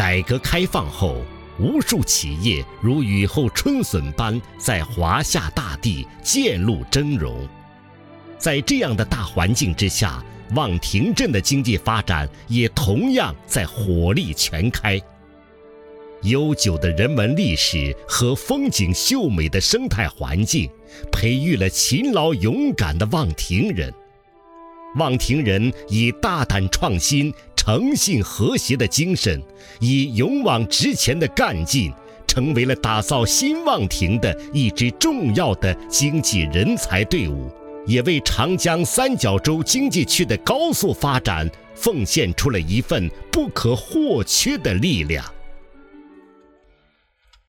改革开放后，无数企业如雨后春笋般在华夏大地渐露峥嵘。在这样的大环境之下，望亭镇的经济发展也同样在火力全开。悠久的人文历史和风景秀美的生态环境，培育了勤劳勇敢的望亭人。望亭人以大胆创新、诚信和谐的精神，以勇往直前的干劲，成为了打造新望亭的一支重要的经济人才队伍，也为长江三角洲经济区的高速发展奉献出了一份不可或缺的力量。